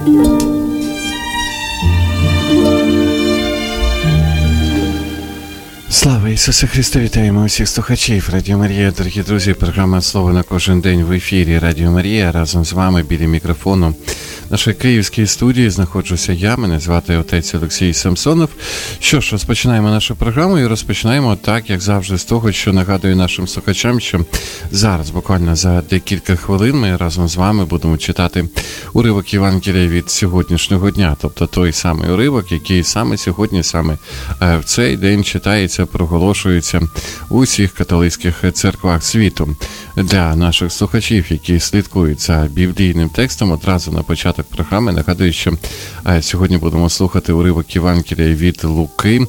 Слава Ісусу Христу! Вітаємо усіх слухачів Радіо Марія. Дорогі друзі, програма «Слово на кожен день» в ефірі Радіо Марія. Разом з вами біля мікрофону нашої київської студії знаходжуся я, мене звати отець Олексій Самсонов. Що ж, розпочинаємо нашу програму і розпочинаємо так, як завжди, з того, що нагадую нашим слухачам, що зараз, буквально за декілька хвилин, ми разом з вами будемо читати уривок Євангелія від сьогоднішнього дня, тобто той самий уривок, який саме сьогодні, саме в цей день читається, проголошується у усіх католицьких церквах світу. Для наших слухачів, які слідкують за біблійним текстом, одразу на початок програми нагадую, що сьогодні будемо слухати уривок Євангелія від Луки,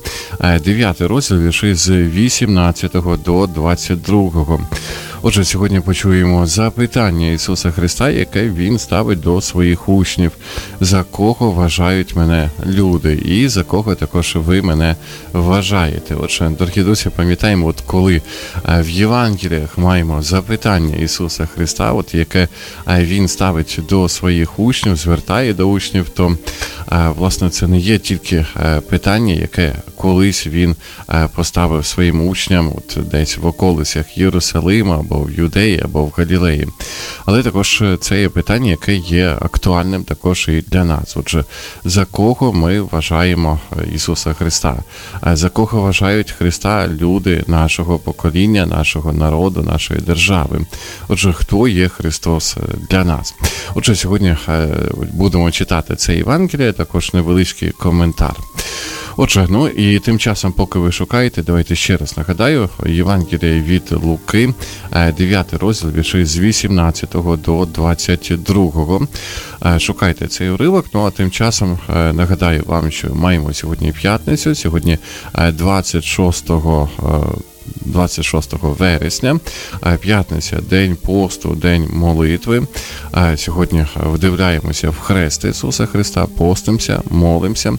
9 розділ, вірші з 18 до 22. Отже, сьогодні почуємо запитання Ісуса Христа, яке Він ставить до своїх учнів. За кого вважають мене люди? І за кого також ви мене вважаєте? Отже, дорогі друзі, пам'ятаємо, от коли в Євангеліях маємо запитання Ісуса Христа, от яке Він ставить до своїх учнів, звертає до учнів, то, власне, це не є тільки питання, яке колись Він поставив своїм учням от десь в околицях Єрусалима, або в Юдеї, або в Галілеї. Але також це є питання, яке є актуальним також і для нас. Отже, за кого ми вважаємо Ісуса Христа? За кого вважають Христа люди нашого покоління, нашого народу, нашої держави? Отже, хто є Христос для нас? Отже, сьогодні будемо читати це Євангеліє, також невеличкий коментар. Отже, ну і тим часом, поки ви шукаєте, давайте ще раз нагадаю, Євангеліє від Луки, 9 розділ, вірші з 18 до 22. Шукайте цей уривок, ну а тим часом нагадаю вам, що маємо сьогодні п'ятницю, сьогодні 26 вересня, п'ятниця, день посту, день молитви. Сьогодні вдивляємося в хрест Ісуса Христа, постимося, молимося.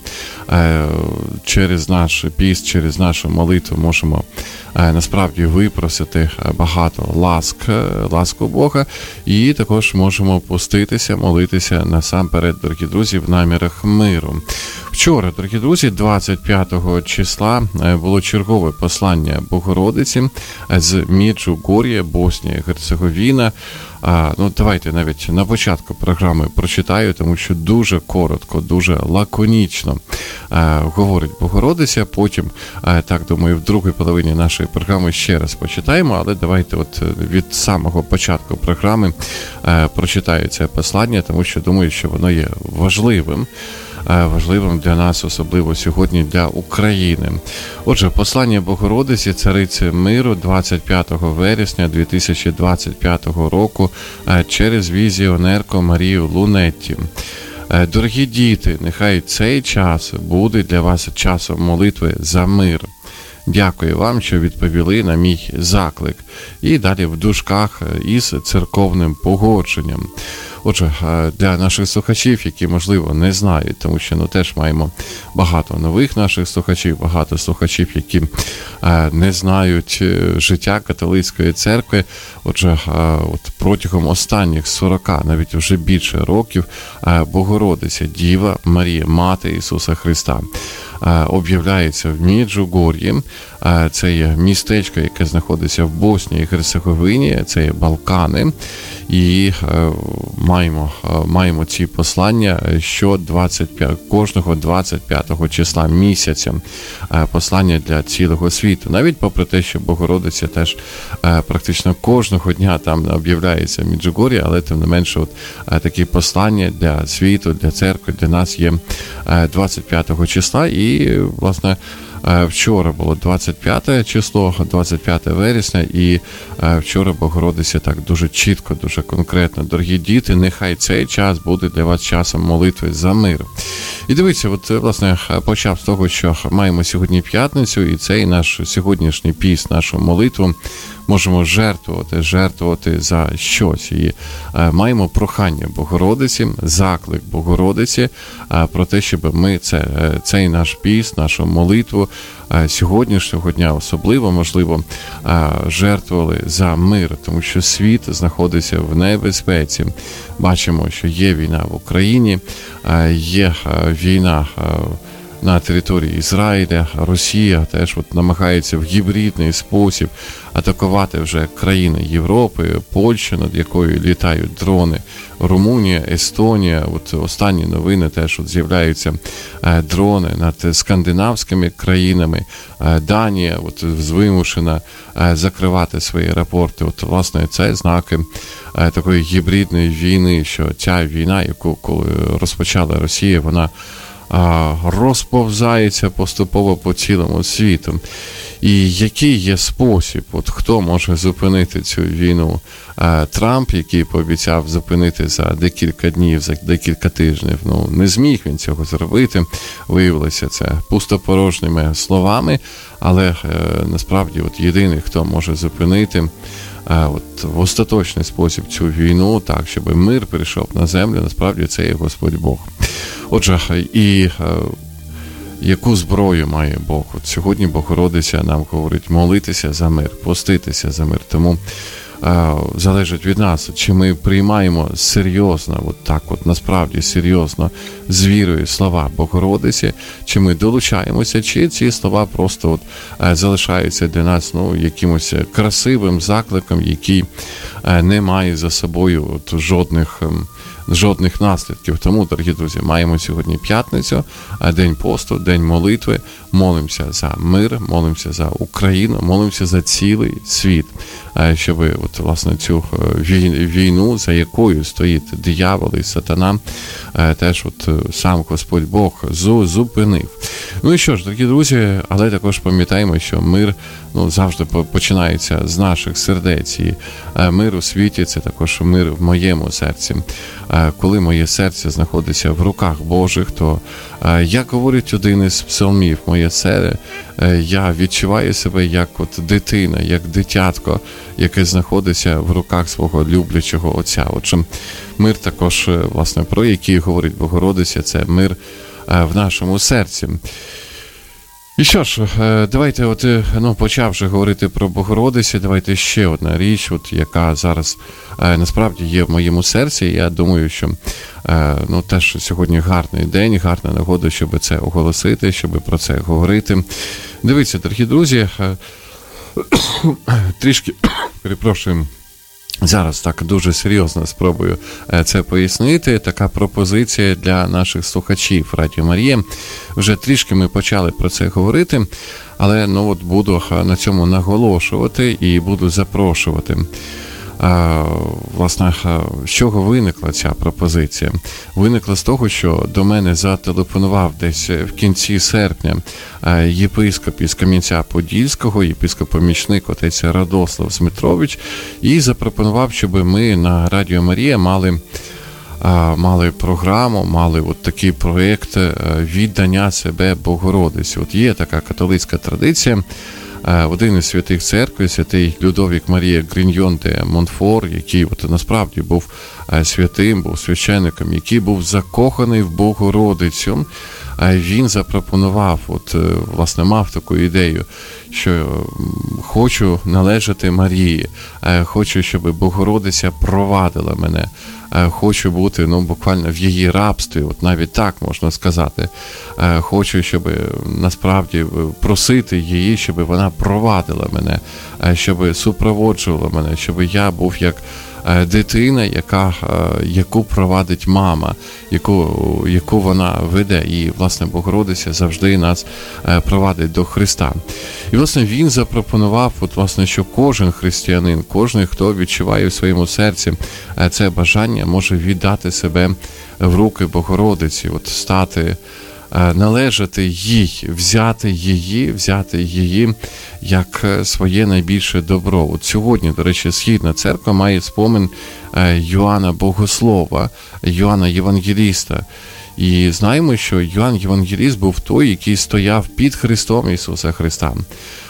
Через наш піст, через нашу молитву можемо насправді випросити багато ласку Бога, і також можемо поститися, молитися насамперед, дорогі друзі, в намірах миру. Вчора, дорогі друзі, 25 числа було чергове послання Богородиці з Меджугор'я, Боснія і Герцеговіна. Ну, давайте навіть на початку програми прочитаю, тому що дуже коротко, дуже лаконічно говорить Богородиця. Потім, так думаю, в другій половині нашої програми ще раз почитаємо, але давайте от від самого початку програми прочитаю це послання, тому що думаю, що воно є важливим для нас, особливо сьогодні для України. Отже, послання Богородиці, Цариці миру, 25 вересня 2025 року через візіонерку Марію Лунетті. Дорогі діти, нехай цей час буде для вас часом молитви за мир. Дякую вам, що відповіли на мій заклик. І далі в дужках із церковним погодженням. Отже, для наших слухачів, які, можливо, не знають, тому що теж маємо багато нових наших слухачів, багато слухачів, які не знають життя католицької церкви. Отже, от протягом останніх 40, навіть вже більше років, Богородиця, Діва Марія, Мати Ісуса Христа, об'являється в Меджугор'ї. Це є містечко, яке знаходиться в Боснії і Герцеговині, це є Балкани. І маємо ці послання, що кожного 25 числа місяця послання для цілого світу. Навіть попри те, що Богородиця теж практично кожного дня там об'являється в Меджугор'ї, але тим не менше такі послання для світу, для церкви, для нас є 25 числа. І, власне, вчора було 25 число, 25 вересня, і вчора Богородиця так дуже чітко, дуже конкретно: дорогі діти, нехай цей час буде для вас часом молитви за мир. І дивіться, от, власне, почав з того, що маємо сьогодні п'ятницю, і цей наш сьогоднішній піст, нашу молитву можемо жертвувати за щось. І маємо прохання Богородиці, заклик Богородиці про те, щоб ми цей наш піст, нашу молитву сьогоднішнього дня особливо, можливо, жертвували за мир, тому що світ знаходиться в небезпеці. Бачимо, що є війна в Україні, є війна на території Ізраїля, Росія теж намагається в гібридний спосіб атакувати вже країни Європи, Польща, над якою літають дрони, Румунія, Естонія, останні новини теж з'являються дрони над скандинавськими країнами, Данія вимушена закривати свої аеропорти. Власне, це знаки такої гібридної війни, що ця війна, яку коли розпочала Росія, вона розповзається поступово по цілому світу. І який є спосіб, хто може зупинити цю війну? Трамп, який пообіцяв зупинити за декілька днів, за декілька тижнів, не зміг він цього зробити. Виявилося це пустопорожніми словами, але насправді єдиний, хто може зупинити в остаточний спосіб цю війну, так, щоб мир прийшов на землю, насправді це є Господь Бог. Отже, і яку зброю має Бог? Сьогодні Богородиця нам говорить молитися за мир, поститися за мир. Тому залежить від нас, чи ми приймаємо серйозно, насправді серйозно, з вірою слова Богородиці, чи ми долучаємося, чи ці слова просто залишаються для нас якимось красивим закликом, який не має за собою жодних наслідків. Тому, дорогі друзі, маємо сьогодні п'ятницю, день посту, день молитви, молимося за мир, молимося за Україну, молимося за цілий світ, щоб власне цю війну, за якою стоїть диявол і сатана, теж сам Господь Бог зупинив. Ну і що ж, дорогі друзі, але також пам'ятаємо, що мир завжди починається з наших сердець, і мир у світі – це також мир в моєму серці. Коли моє серце знаходиться в руках Божих, то, як говорить один із псалмів, моє серце, я відчуваю себе як дитина, як дитятко, яке знаходиться в руках свого люблячого Отця. Отже, мир також, власне, про який говорить Богородиця, це мир в нашому серці. І що ж, давайте, почав вже говорити про Богородицю, давайте ще одна річ, яка зараз насправді є в моєму серці. Я думаю, що теж сьогодні гарний день, гарна нагода, щоб це оголосити, щоб про це говорити. Дивіться, дорогі друзі, трішки, перепрошую, зараз так дуже серйозно спробую це пояснити. Така пропозиція для наших слухачів Радіо Марія. Вже трішки ми почали про це говорити, але буду на цьому наголошувати і буду запрошувати. Власне, з чого виникла ця пропозиція? Виникла з того, що до мене зателефонував десь в кінці серпня єпископ із Кам'янця-Подільського, єпископ-помічник отець Радослав Змитрович, і запропонував, щоб ми на Радіо Марія мали програму, мали такий проєкт віддання себе Богородиці. Є така католицька традиція. Один із святих церкви, святий Людовік Марія Гріньйон де Монфор, який насправді був святим, був священником, який був закоханий в Богородицю, він запропонував, власне, мав таку ідею, що хочу належати Марії, хочу, щоб Богородиця провадила мене, хочу бути, буквально в її рабстві, навіть так можна сказати. Хочу, щоб насправді просити її, щоб вона провадила мене, щоб супроводжувала мене, щоб я був як дитина, яку провадить мама, яку вона веде. І, власне, Богородиця завжди нас провадить до Христа. І, власне, він запропонував, що кожен християнин, кожен, хто відчуває в своєму серці це бажання, може віддати себе в руки Богородиці, стати, належати їй, взяти її як своє найбільше добро. Сьогодні, до речі, Східна церква має спомин Йоанна Богослова, Йоанна Євангеліста. І знаємо, що Йоанн Євангеліст був той, який стояв під Христом Ісуса Христа.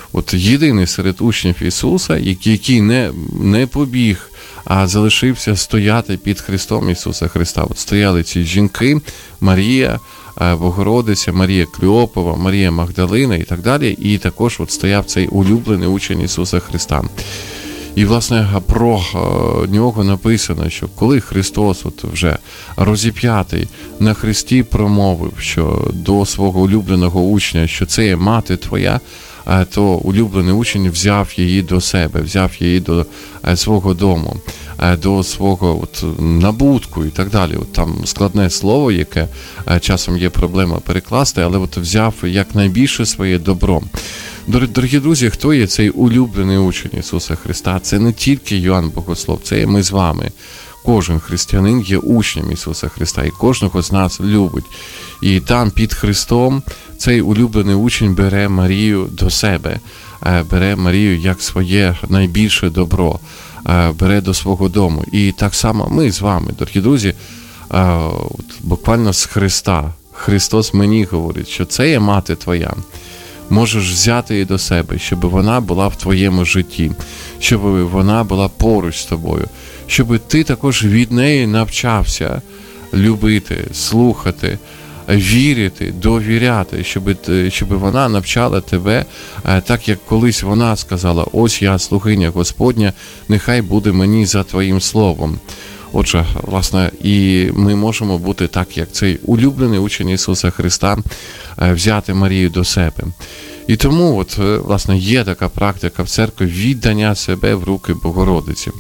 от єдиний серед учнів Ісуса, який не побіг, а залишився стояти під Христом Ісуса Христа. От стояли ці жінки, Марія, Богородиця, Марія Клеопова, Марія Магдалина і так далі. І також от стояв цей улюблений учень Ісуса Христа. І, власне, про нього написано, що коли Христос от вже розіп'ятий на хресті промовив, що до свого улюбленого учня, що це є мати твоя, то улюблений учень взяв її до себе, взяв її до свого дому, до свого от набутку і так далі. От там складне слово, яке часом є проблема перекласти, але от взяв якнайбільше своє добро. Дорогі друзі, хто є цей улюблений учень Ісуса Христа? Це не тільки Йоанн Богослов, це ми з вами. Кожен християнин є учнем Ісуса Христа, і кожного з нас любить. І там під Христом цей улюблений учень бере Марію до себе, бере Марію як своє найбільше добро, бере до свого дому. І так само ми з вами, дорогі друзі, буквально з Христа. Христос мені говорить, що це є мати твоя. Можеш взяти її до себе, щоб вона була в твоєму житті, щоб вона була поруч з тобою, щоб ти також від неї навчався любити, слухати, вірити, довіряти, щоб вона навчала тебе, так як колись вона сказала: ось я, слугиня Господня, нехай буде мені за твоїм словом. Отже, власне, і ми можемо бути так, як цей улюблений учень Ісуса Христа, взяти Марію до себе. І тому, от, власне, є така практика в церкві віддання себе в руки Богородиці.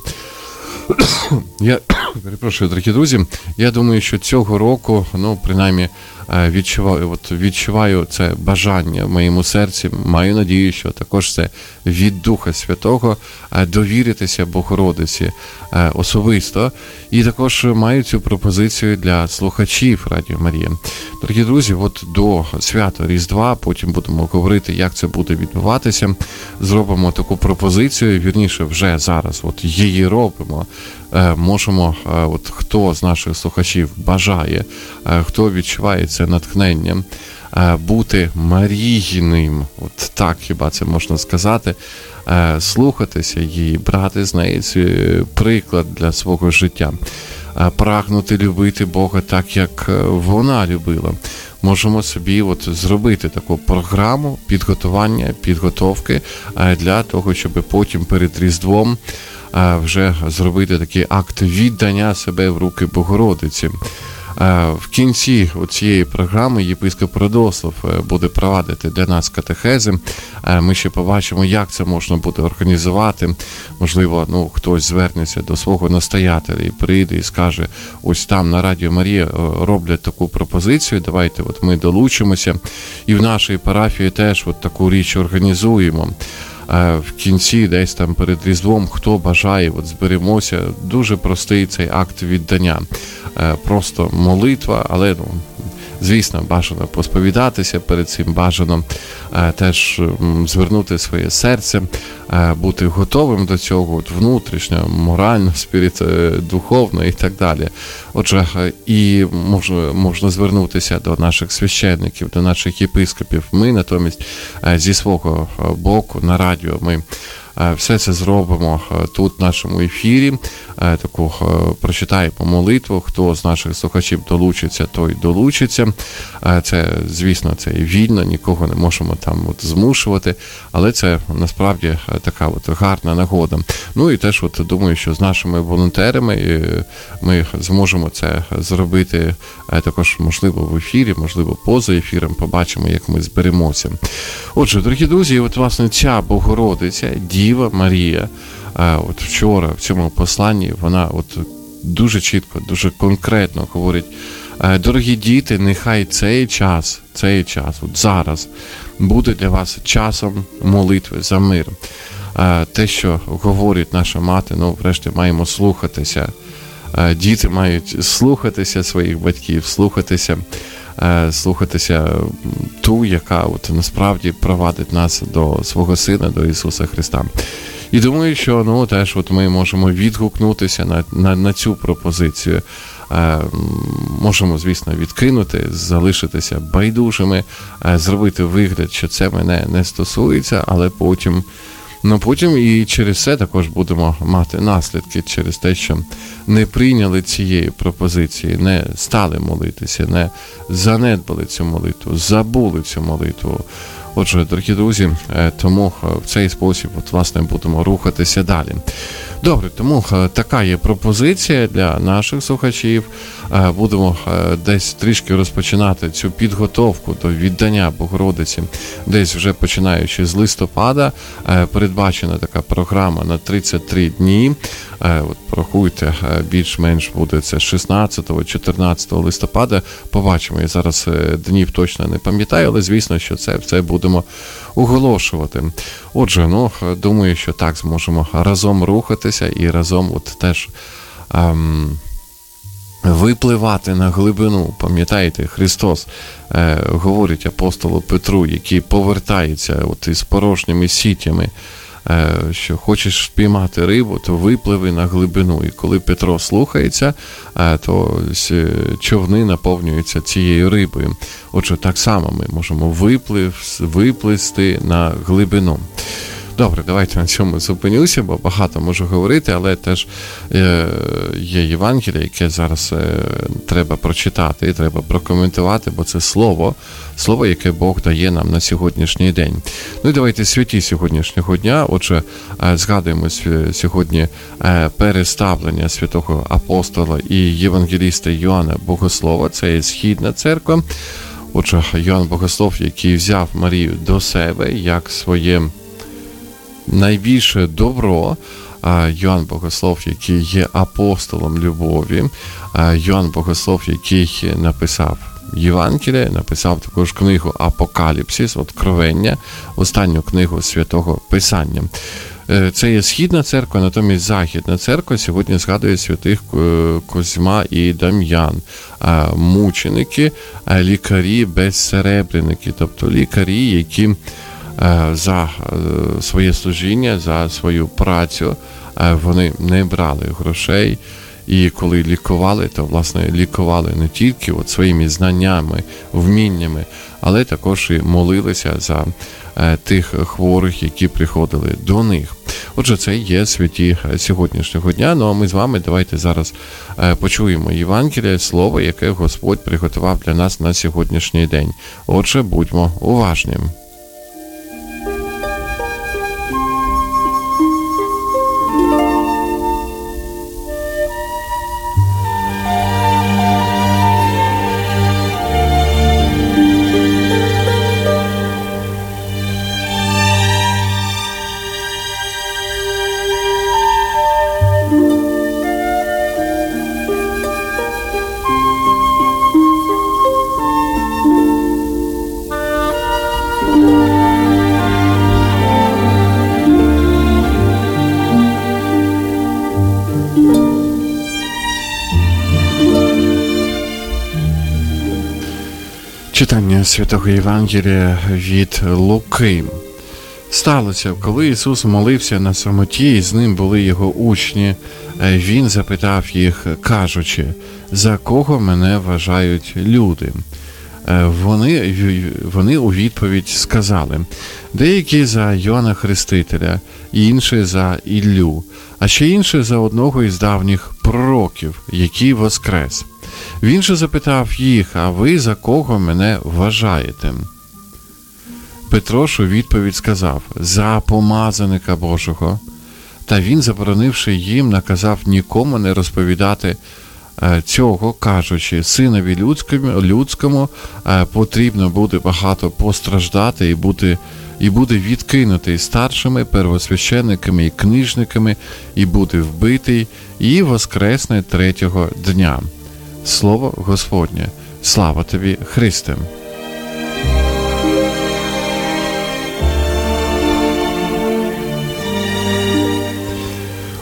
Я перепрошую, дорогі друзі, я думаю, що цього року, принаймні, відчуваю це бажання в моєму серці, маю надію, що також це від Духа Святого, довіритися Богородиці особисто. І також маю цю пропозицію для слухачів Радіо Марія. Дорогі друзі, от до свята Різдва, потім будемо говорити, як це буде відбуватися. Зробимо таку пропозицію, вірніше, вже зараз от її робимо. Можемо, от хто з наших слухачів бажає, хто відчуває це натхнення, бути Марійним, от так хіба це можна сказати, слухатися її, брати з неї приклад для свого життя, прагнути любити Бога так, як вона любила. Можемо собі от зробити таку програму підготовки для того, щоб потім перед Різдвом вже зробити такий акт віддання себе в руки Богородиці. В кінці цієї програми єпископ Радослав буде провадити для нас катехези. Ми ще побачимо, як це можна буде організувати. Можливо, хтось звернеться до свого настоятеля і прийде і скаже: ось там на Радіо Марія роблять таку пропозицію, давайте ми долучимося. І в нашій парафії теж таку річ організуємо. В кінці, десь там перед Різдвом, хто бажає, зберемося. Дуже простий цей акт віддання. Просто молитва, але, звісно, бажано посповідатися перед цим, бажано теж звернути своє серце, бути готовим до цього внутрішньо, морально, духовно і так далі. Отже, і можна звернутися до наших священників, до наших єпископів. Ми натомість зі свого боку на радіо ми все це зробимо тут в нашому ефірі, таку прочитаємо молитву. Хто з наших слухачів долучиться, той долучиться. Це, звісно, це і вільно, нікого не можемо там змушувати, але це насправді така гарна нагода. І теж думаю, що з нашими волонтерами ми зможемо це зробити також, можливо, в ефірі, можливо, поза ефіром, побачимо, як ми зберемося. Отже, дорогі друзі, власне, ця Богородиця, Діва Марія, вчора в цьому посланні вона дуже чітко, дуже конкретно говорить: дорогі діти, нехай цей час, зараз буде для вас часом молитви за мир. Те, що говорить наша мати, врешті маємо слухатися. Діти мають слухатися своїх батьків, слухатися ту, яка насправді провадить нас до свого Сина, до Ісуса Христа. І думаю, що теж ми можемо відгукнутися на цю пропозицію. можемо, звісно, відкинути, залишитися байдужими, зробити вигляд, що це мене не стосується, але потім і через це також будемо мати наслідки через те, що не прийняли цієї пропозиції, не стали молитися, не занедбали цю молитву, забули цю молитву. Отже, дорогі друзі, тому в цей спосіб, власне, будемо рухатися далі. Добре, тому така є пропозиція для наших слухачів. Будемо десь трішки розпочинати цю підготовку до віддання Богородиці, десь вже починаючи з листопада. Передбачена така програма на 33 дні. От порахуйте, більш-менш буде це 16-14 листопада. Побачимо, я зараз днів точно не пам'ятаю, але звісно, що це будемо оголошувати. Отже, думаю, що так зможемо разом рухатися і разом теж випливати на глибину. Пам'ятаєте, Христос говорить апостолу Петру, який повертається із порожніми сітями, що хочеш спіймати рибу, то випливи на глибину. І коли Петро слухається, то човни наповнюються цією рибою. Отже, так само ми можемо виплисти на глибину. Добре, давайте на цьому зупинюся, бо багато можу говорити, але теж є Євангеліє, яке зараз треба прочитати і треба прокоментувати, бо це слово, яке Бог дає нам на сьогоднішній день. Ну і давайте святі сьогоднішнього дня. Отже, згадуємо сьогодні переставлення святого апостола і євангеліста Йоанна Богослова, це є Східна церква. Отже, Йоанн Богослов, який взяв Марію до себе як своє найбільше добро, Йоанн Богослов, який є апостолом любові, Йоанн Богослов, який написав Євангеліє, написав також книгу Апокаліпсис, Откровення, останню книгу Святого Писання. Це є Східна церква, натомість Західна церква сьогодні згадує святих Козьма і Дам'ян, мученики, лікарі, безсеребреники, тобто лікарі, які за своє служіння, за свою працю вони не брали грошей, і коли лікували, то, власне, лікували не тільки своїми знаннями, вміннями, але також і молилися за тих хворих, які приходили до них. Отже, це є святі сьогоднішнього дня. Ну а ми з вами давайте зараз почуємо Євангеліє, слово, яке Господь приготував для нас на сьогоднішній день. Отже, будьмо уважні. Читання Святого Євангелія від Луки. Сталося, коли Ісус молився на самоті, і з ним були його учні, Він запитав їх, кажучи, «За кого мене вважають люди?» Вони у відповідь сказали, деякі за Йоанна Хрестителя, інші за Іллю, а ще інші за одного із давніх пророків, який воскрес. Він же запитав їх, а ви за кого мене вважаєте? Петро ж у відповідь сказав, за помазаника Божого. Та він, заборонивши їм, наказав нікому не розповідати цього, кажучи, синові людському потрібно буде багато постраждати і буде відкинутий старшими, первосвященниками і книжниками, і буде вбитий, і воскресне третього дня. Слово Господнє. Слава тобі, Христе!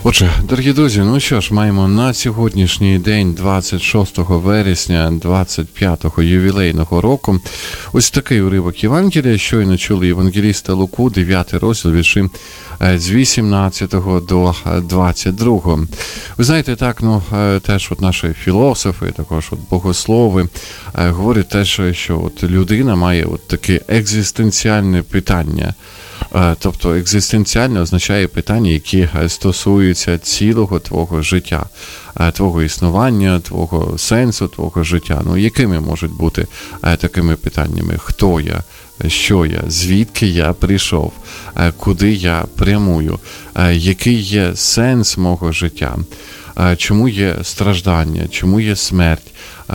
Отже, дорогі друзі, ну що ж, маємо на сьогоднішній день, 26 вересня 25-го ювілейного року, ось такий уривок Євангелія. Щойно чули євангеліста Луку, 9 розділ, вірші з 18 до 22. Ви знаєте, так, теж от наші філософи, також от богослови говорять теж, що от людина має от таке екзистенціальне питання. Тобто екзистенціально означає питання, які стосуються цілого твого життя, твого існування, твого сенсу, твого життя. Ну, якими можуть бути такими питаннями? Хто я? Що я? Звідки я прийшов? Куди я прямую? Який є сенс мого життя? Чому є страждання? Чому є смерть?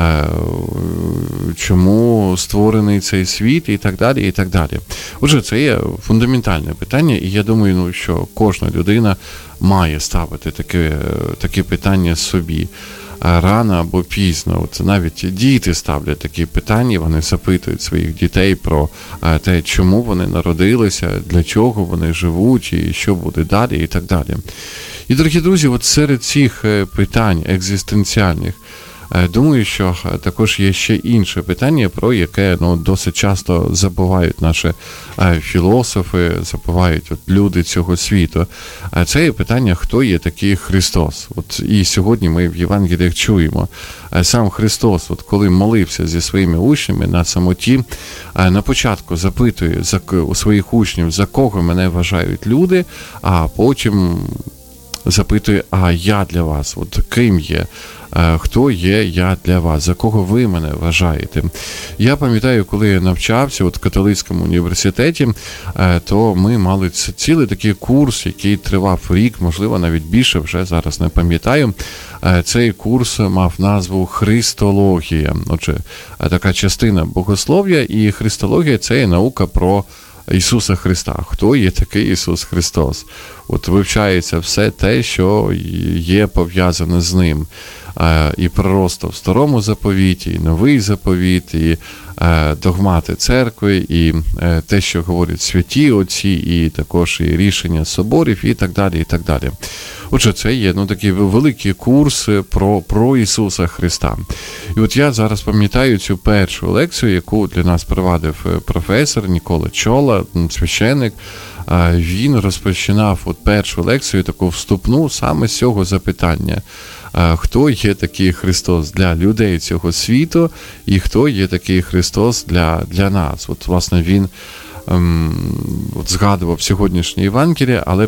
Чому створений цей світ і так далі, і так далі. Отже, це є фундаментальне питання, і я думаю, що кожна людина має ставити таке питання собі. Рано або пізно. От навіть діти ставлять такі питання, вони запитують своїх дітей про те, чому вони народилися, для чого вони живуть, і що буде далі, і так далі. І, дорогі друзі, от серед цих питань екзистенціальних, думаю, що також є ще інше питання, про яке досить часто забувають наші філософи, забувають от люди цього світу. Це є питання, хто є такий Христос. От і сьогодні ми в Євангеліях чуємо. Сам Христос, от коли молився зі своїми учнями на самоті, на початку запитує у своїх учнів, за кого мене вважають люди, а потім запитує, а я для вас, от ким є, хто є я для вас, за кого ви мене вважаєте. Я пам'ятаю, коли я навчався в католицькому університеті, то ми мали цілий такий курс, який тривав рік, можливо, навіть більше, вже зараз не пам'ятаю. Цей курс мав назву «Христологія». Отже, така частина богослов'я, і христологія – це є наука про Ісуса Христа. Хто є такий Ісус Христос? От вивчається все те, що є пов'язане з Ним. І пророцтво в Старому заповіті, і Новий заповіт, і догмати церкви, і те, що говорять святі отці, і також і рішення соборів, і так далі, і так далі. Отже, це є такий великий курс про Ісуса Христа. І от я зараз пам'ятаю цю першу лекцію, яку для нас провадив професор Нікола Чола, священник. Він розпочинав от першу лекцію, таку вступну, саме з цього запитання. Хто є такий Христос для людей цього світу, і хто є такий Христос для нас? От, власне, він згадував сьогоднішнє Євангеліє, але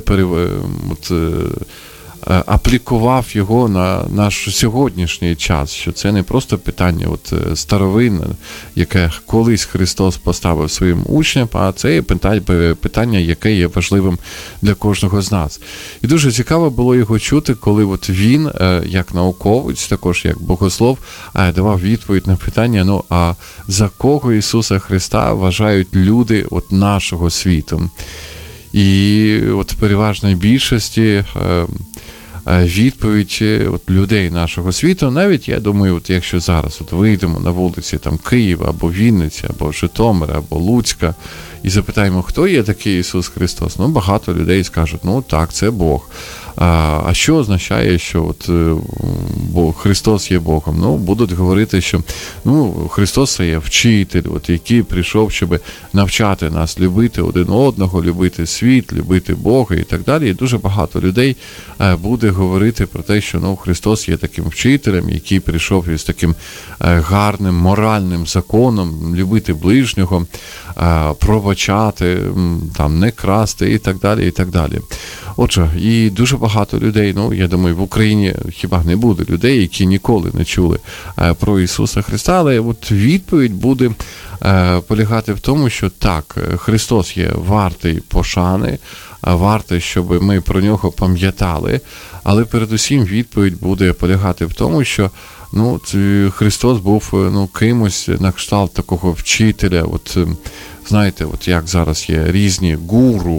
аплікував його на наш сьогоднішній час, що це не просто питання старовинне, яке колись Христос поставив своїм учням, а це є питання, яке є важливим для кожного з нас. І дуже цікаво було його чути, коли він, як науковець, також як богослов, давав відповідь на питання, а за кого Ісуса Христа вважають люди нашого світу? І в переважній більшості відповідь людей нашого світу, навіть, я думаю, якщо зараз вийдемо на вулиці Києва, або Вінниці, або Житомира, або Луцька, і запитаємо, хто є такий Ісус Христос, багато людей скажуть, так, це Бог. А що означає, що Христос є Богом? Будуть говорити, що Христос є вчитель, який прийшов, щоб навчати нас любити один одного, любити світ, любити Бога і так далі. І дуже багато людей буде говорити про те, що Христос є таким вчителем, який прийшов із таким гарним моральним законом, любити ближнього, пробачати, не красти і так далі, і так далі. Отже, і дуже багато людей, я думаю, в Україні хіба не буде людей, які ніколи не чули про Ісуса Христа, але відповідь буде полягати в тому, що так, Христос є вартий пошани, вартий, щоб ми про нього пам'ятали, але передусім відповідь буде полягати в тому, що Христос був кимось на кшталт такого вчителя, знаєте, от як зараз є різні гуру,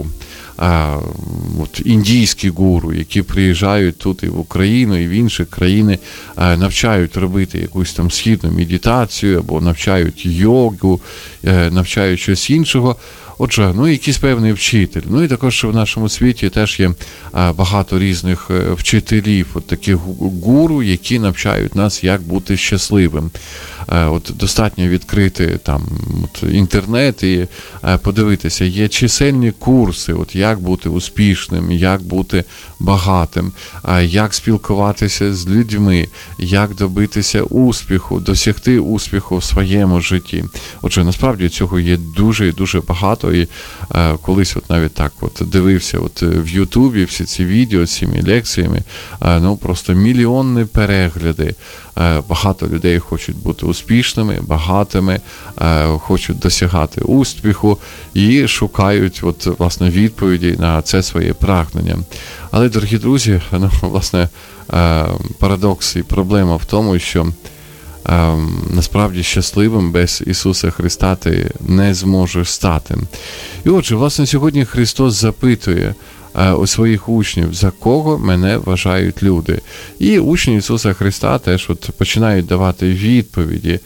от індійські гуру, які приїжджають тут і в Україну, і в інші країни, навчають робити якусь там східну медитацію, або навчають йогу, навчають щось іншого. Отже, якийсь певний вчитель. І також в нашому світі теж є багато різних вчителів, от таких гуру, які навчають нас, як бути щасливим. От достатньо відкрити там інтернет і подивитися, є чисельні курси, от як бути успішним, як бути багатим, як спілкуватися з людьми, як добитися успіху, досягти успіху в своєму житті. Отже, насправді цього є дуже і дуже багато, і колись от навіть так от дивився от в Ютубі всі ці відео з цими лекціями, просто мільйонні перегляди. Багато людей хочуть бути успішними, багатими, хочуть досягати успіху і шукають власне відповіді на це своє прагнення. Але, дорогі друзі, власне, парадокс і проблема в тому, що насправді щасливим без Ісуса Христа ти не зможеш стати. І отже, власне, сьогодні Христос запитує у своїх учнів, за кого мене вважають люди. І учні Ісуса Христа теж починають давати відповіді.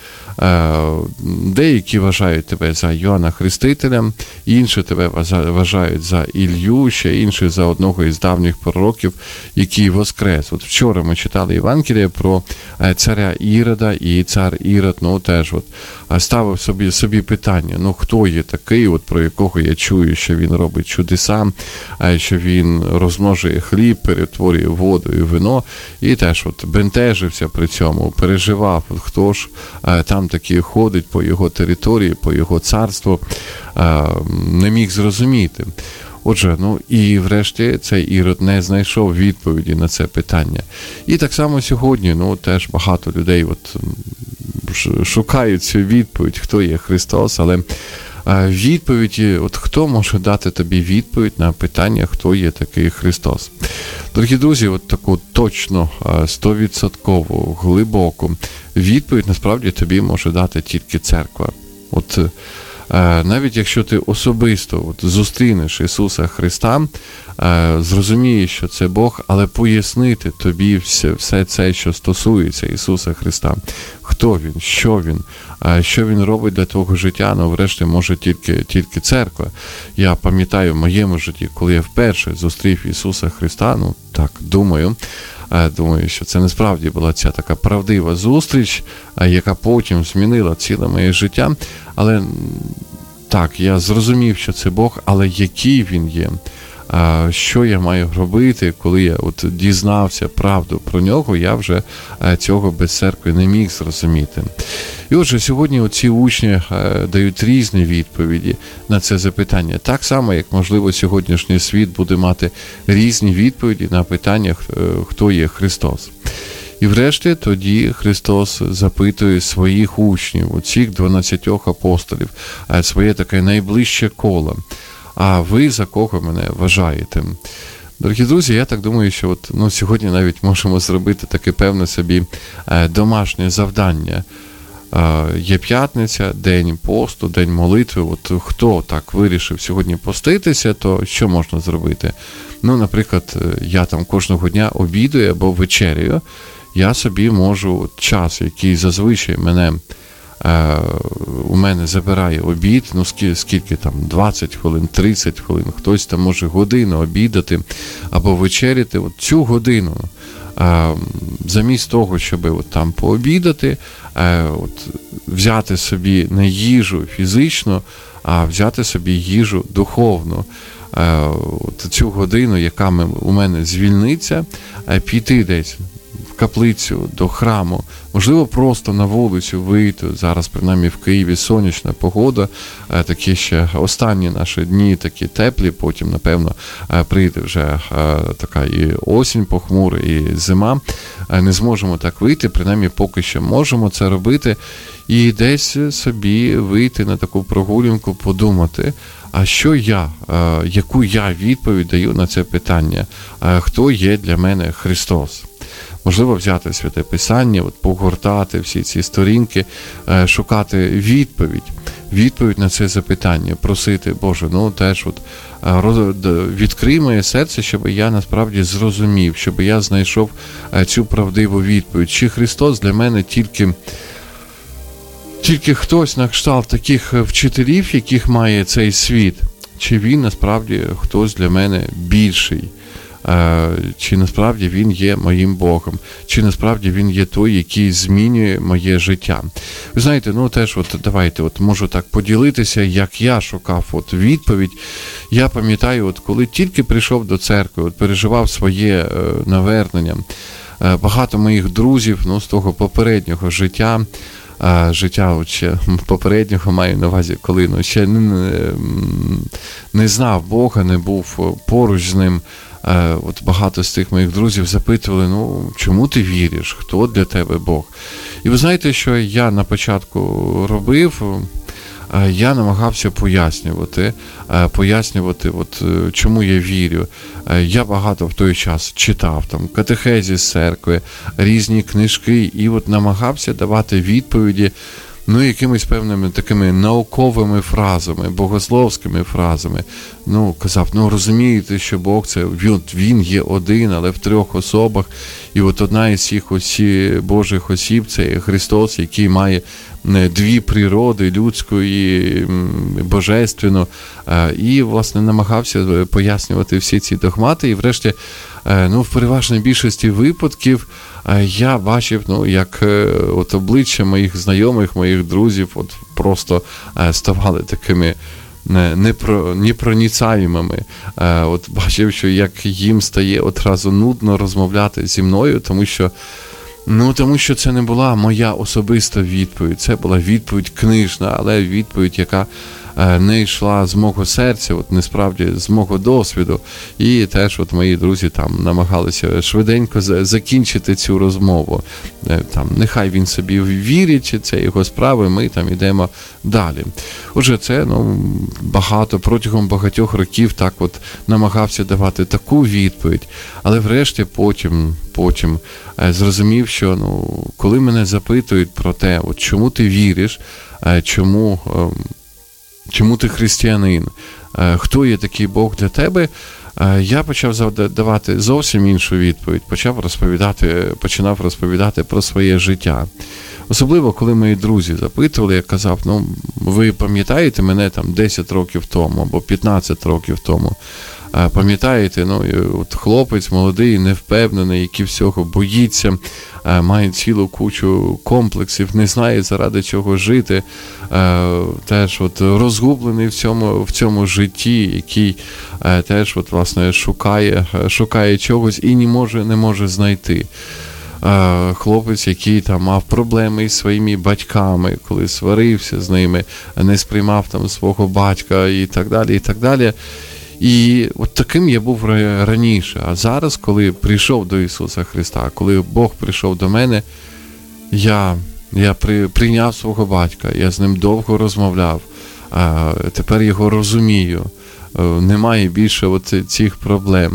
Деякі вважають тебе за Йоанна Хрестителя, інші тебе вважають за Ілью, ще інші за одного із давніх пророків, який воскрес. От вчора ми читали Євангеліє про царя Ірода, і цар Ірод, теж ставив собі питання, хто є такий, про якого я чую, що він робить чудеса, що він розмножує хліб, перетворює воду і вино, і теж бентежився при цьому, переживав, хто ж там таки ходить по його території, по його царству, не міг зрозуміти. Отже, і врешті цей Ірод не знайшов відповіді на це питання. І так само сьогодні, теж багато людей шукають цю відповідь, хто є Христос, але відповіді, хто може дати тобі відповідь на питання, хто є такий Христос. Дорогі друзі, таку точно, 100% глибоку відповідь насправді тобі може дати тільки церква. Навіть якщо ти особисто зустрінеш Ісуса Христа, зрозумієш, що це Бог, але пояснити тобі все це, що стосується Ісуса Христа. Хто Він, що Він робить для твого життя, врешті може тільки церква. Я пам'ятаю в моєму житті, коли я вперше зустрів Ісуса Христа, думаю, що це насправді була ця така правдива зустріч, яка потім змінила ціле моє життя. Але так, я зрозумів, що це Бог, але який Він є, що я маю робити, коли я дізнався правду про нього, я вже цього без церкви не міг зрозуміти. І отже, сьогодні ці учні дають різні відповіді на це запитання. Так само, як, можливо, сьогоднішній світ буде мати різні відповіді на питання, хто є Христос. І врешті тоді Христос запитує своїх учнів, оцих 12 апостолів, своє таке найближче коло. А ви за кого мене вважаєте? Дорогі друзі, я так думаю, що сьогодні навіть можемо зробити таке певне собі домашнє завдання. Є п'ятниця, день посту, день молитви. Хто так вирішив сьогодні поститися, то що можна зробити? Наприклад, я там кожного дня обідаю або вечеряю. Я собі можу час, який зазвичай у мене забирає обід, скільки там, 20 хвилин, 30 хвилин, хтось там може годину обідати або вечеряти, цю годину, замість того, щоб там пообідати, взяти собі не їжу фізичну, а взяти собі їжу духовну. Цю годину, яка у мене звільниться, піти десь в каплицю, до храму, можливо, просто на вулицю вийти. Зараз, принаймні, в Києві сонячна погода, такі ще останні наші дні такі теплі, потім, напевно, прийде вже така і осінь похмура, і зима. Не зможемо так вийти, принаймні, поки що можемо це робити, і десь собі вийти на таку прогулянку, подумати, а яку я відповідь даю на це питання? Хто є для мене Христос? Можливо, взяти Святе Писання, погортати всі ці сторінки, шукати відповідь. відповідь на це запитання, просити, Боже, ну теж от відкрий моє серце, щоб я насправді зрозумів, щоб я знайшов цю правдиву відповідь. Чи Христос для мене тільки хтось на кшталт таких вчителів, яких має цей світ, чи він насправді хтось для мене більший? Чи насправді він є моїм Богом, чи насправді він є той, який змінює моє життя. Ви знаєте, ну теж от давайте, от можу так поділитися, як я шукав от відповідь. Я пам'ятаю, от коли тільки прийшов до церкви, от переживав своє навернення, багато моїх друзів, ну з того попереднього життя от ще попереднього маю на увазі, коли ще не знав Бога, не був поруч з ним. От багато з тих моїх друзів запитували, ну, чому ти віриш, хто для тебе Бог? І ви знаєте, що я на початку робив? Я намагався пояснювати, от, чому я вірю. Я багато в той час читав там катехезі з церкви, різні книжки, і от намагався давати відповіді, ну, якимись певними такими науковими фразами, богословськими фразами. Ну, казав, ну, розумієте, що Бог це, він є один, але в трьох особах, і от одна із цих Божих осіб, це Христос, який має дві природи, людську і божественну, і, власне, намагався пояснювати всі ці догмати, і врешті, ну, в переважній більшості випадків я бачив, ну, як от обличчя моїх знайомих, моїх друзів от просто ставали такими непроницаємими. От бачив, що як їм стає одразу нудно розмовляти зі мною, тому що це не була моя особиста відповідь, це була відповідь книжна, але відповідь, яка не йшла з мого серця, от насправді з мого досвіду. І теж от мої друзі там намагалися швиденько закінчити цю розмову. Там, нехай він собі вірить, це його справи, ми там йдемо далі. Отже, це протягом багатьох років так от намагався давати таку відповідь, але врешті потім зрозумів, що коли мене запитують про те, от чому ти віриш, чому ти християнин, хто є такий Бог для тебе, я почав давати зовсім іншу відповідь, починав розповідати про своє життя. Особливо, коли мої друзі запитували, я казав, ви пам'ятаєте мене там 10 років тому або 15 років тому? Пам'ятаєте, от хлопець молодий, невпевнений, який всього боїться, має цілу кучу комплексів, не знає, заради чого жити, теж от розгублений в цьому житті, який теж от, власне, шукає чогось і не може знайти. Хлопець, який там мав проблеми із своїми батьками, коли сварився з ними, не сприймав там свого батька і так далі, і так далі. І от таким я був раніше. А зараз, коли прийшов до Ісуса Христа, коли Бог прийшов до мене, я прийняв свого батька, я з ним довго розмовляв, тепер його розумію, немає більше от цих проблем.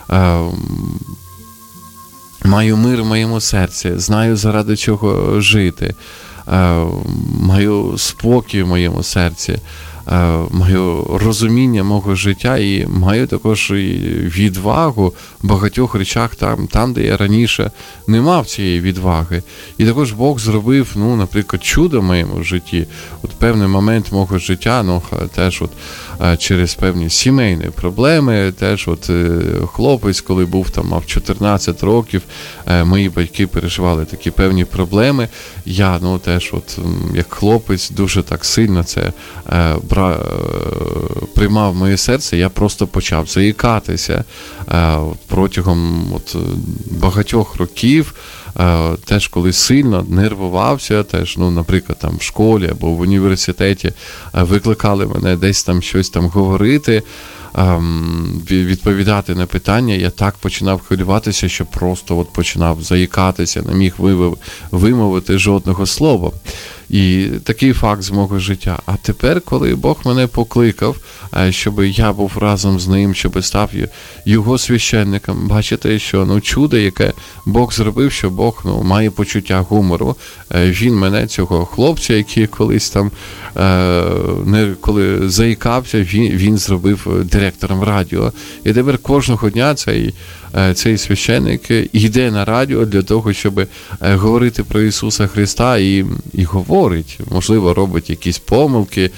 Маю мир в моєму серці, знаю, заради чого жити, маю спокій в моєму серці, маю розуміння мого життя і маю також і відвагу в багатьох речах там, де я раніше не мав цієї відваги. І також Бог зробив, наприклад, чудо в моєму житті. От певний момент мого життя, теж от через певні сімейні проблеми, теж от хлопець, коли був там, мав 14 років, мої батьки переживали такі певні проблеми. Я, теж от як хлопець дуже так сильно це приймав моє серце, я просто почав заїкатися протягом багатьох років, теж коли сильно нервувався, теж, наприклад, там в школі або в університеті викликали мене десь там щось там говорити, відповідати на питання, я так починав хвилюватися, що просто починав заїкатися, не міг вимовити жодного слова. І такий факт з мого життя. А тепер, коли Бог мене покликав, щоб я був разом з ним, щоб став його священником, бачите, що чудо, яке Бог зробив, що Бог має почуття гумору. Він мене, цього хлопця, який колись там коли заїкався, він зробив директором радіо. І тепер кожного дня цей священник йде на радіо для того, щоб говорити про Ісуса Христа і говорить, можливо, робить якісь помилки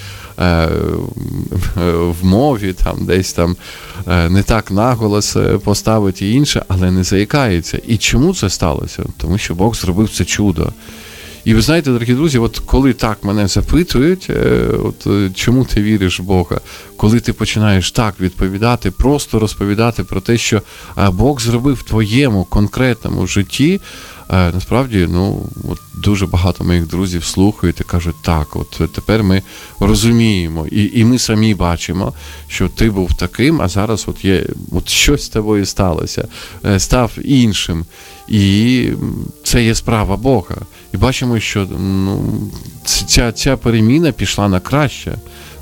в мові, там десь там не так наголос поставить і інше, але не заїкається. І чому це сталося? Тому що Бог зробив це чудо. І ви знаєте, дорогі друзі, от коли так мене запитують, чому ти віриш в Бога, коли ти починаєш так відповідати, просто розповідати про те, що Бог зробив в твоєму конкретному житті, насправді, дуже багато моїх друзів слухають і кажуть, так, тепер ми розуміємо, і ми самі бачимо, що ти був таким, а зараз щось з тобою сталося, став іншим. І це є справа Бога. І бачимо, що ця переміна пішла на краще.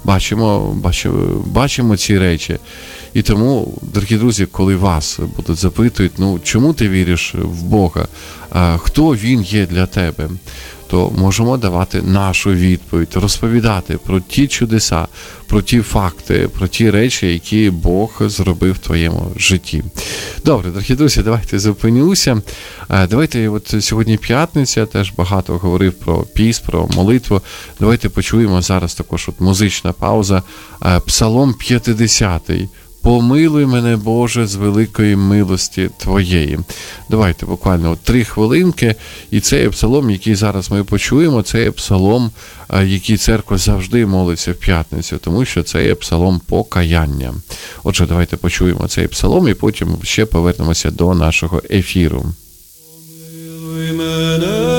Бачимо ці речі. І тому, дорогі друзі, коли вас будуть запитують, чому ти віриш в Бога, хто Він є для тебе, то можемо давати нашу відповідь, розповідати про ті чудеса, про ті факти, про ті речі, які Бог зробив в твоєму житті. Добре, дорогі друзі, давайте зупинюся. Давайте, сьогодні п'ятниця, теж багато говорив про піст, про молитву. Давайте почуємо зараз також музична пауза. Псалом 50. «Помилуй мене, Боже, з великої милості Твоєї». Давайте буквально 3 хвилинки. І це є псалом, який зараз ми почуємо, це є псалом, який церква завжди молиться в п'ятницю, тому що це є псалом покаяння. Отже, давайте почуємо цей псалом і потім ще повернемося до нашого ефіру. Помилуй мене,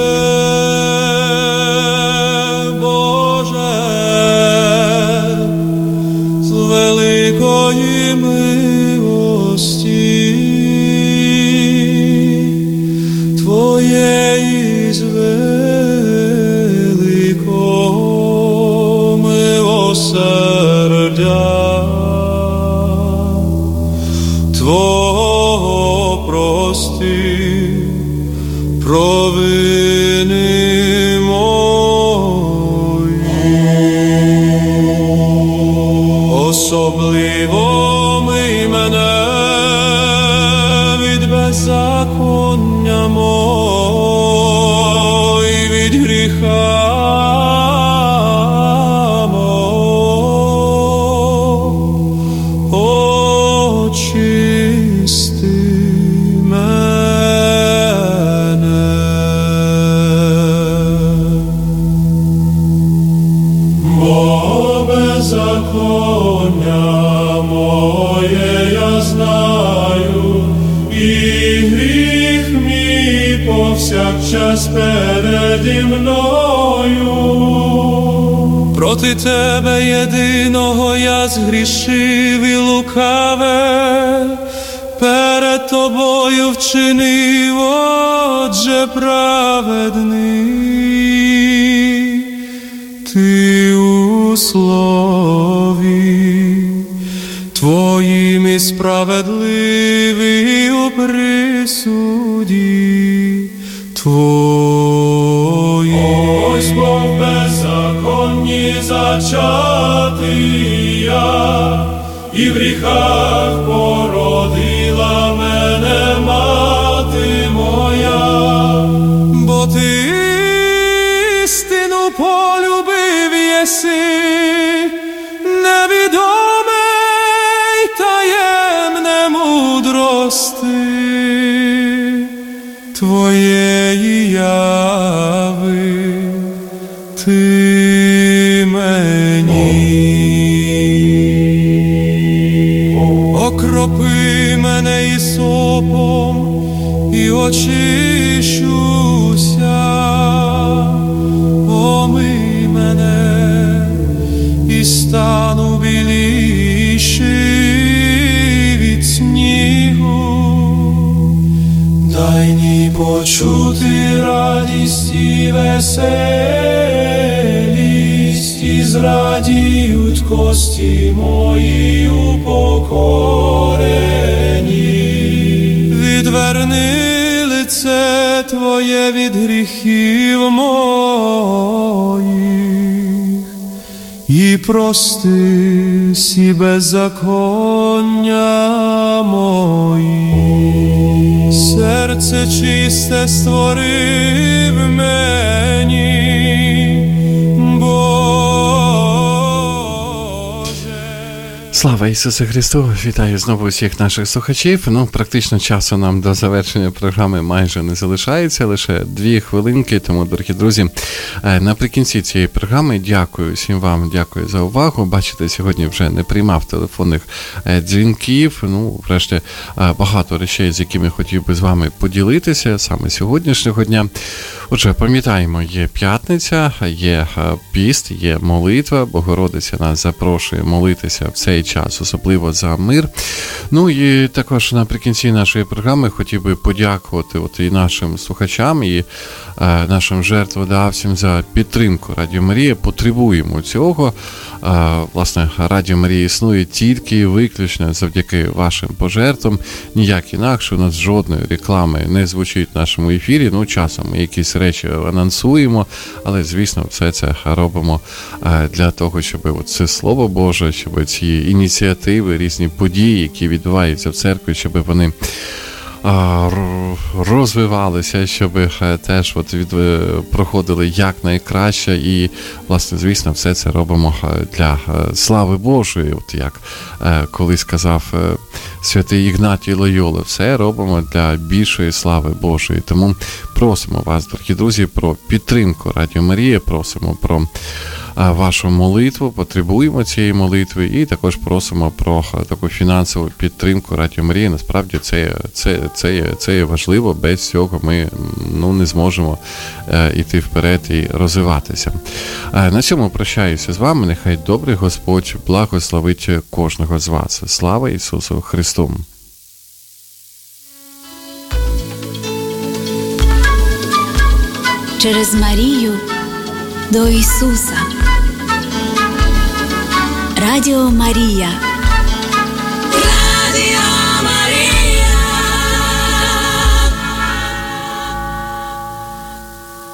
Боже, з великої милості Твоєї, з великого милосердя Твого прости провини мої. Особливо мий мене від беззаконня мого і від гріха мого. Очисти мене. Бо беззаконня моє я знаю, і гріх мій повсякчас переді мною. Проти Тебе єдиного я згрішив і лукаве перед Тобою вчинив, отже праведний Ти у слові Твоїм і справедливий у присуді Твоїм. Ось бо в беззаконні зачатий я, і в гріхах породила мене мати моя. Бо Ти істину полюбив єси, невідоме й таємне мудрости Твоєї яви Ти мені. Окропи мене ісопом і очищуся, омий мене і стану біліший від снігу. Дай мені почути радість і веселість зрадіють кості мої упокорені. Відверни лице Твоє від гріхів моїх і прости всі беззаконня мої. Серце чисте створив мені, Слава Ісусу Христу! Вітаю знову всіх наших слухачів. Практично часу нам до завершення програми майже не залишається, лише 2 хвилинки, тому, дорогі друзі, наприкінці цієї програми дякую всім вам, дякую за увагу. Бачите, сьогодні вже не приймав телефонних дзвінків, врешті багато речей, з якими хотів би з вами поділитися саме сьогоднішнього дня. Отже, пам'ятаємо, є п'ятниця, є піст, є молитва, Богородиця нас запрошує молитися в цей час, особливо за мир. І також наприкінці нашої програми хотів би подякувати і нашим слухачам, і нашим жертводавцям за підтримку Радіо Марія. Потребуємо цього. Власне, Радіо Марія існує тільки і виключно завдяки вашим пожертвам. Ніяк інакше, у нас жодної реклами не звучить в нашому ефірі. Часом ми якісь речі анонсуємо, але, звісно, все це робимо для того, щоб це Слово Боже, щоб ці ініціативи, різні події, які відбуваються в церкві, щоб вони розвивалися, щоб теж проходили якнайкраще. І, власне, звісно, все це робимо для слави Божої. Як колись сказав святий Ігнатій Лойола, все робимо для більшої слави Божої. Тому просимо вас, дорогі друзі, про підтримку Радіо Марія, просимо про вашу молитву, потребуємо цієї молитви і також просимо про таку фінансову підтримку Радіо Марії. Насправді це є важливо, без цього ми не зможемо йти вперед і розвиватися. На цьому прощаюся з вами, нехай добрий Господь благословить кожного з вас. Слава Ісусу Христу! Через Марію до Ісуса. Радіо Марія. Радіо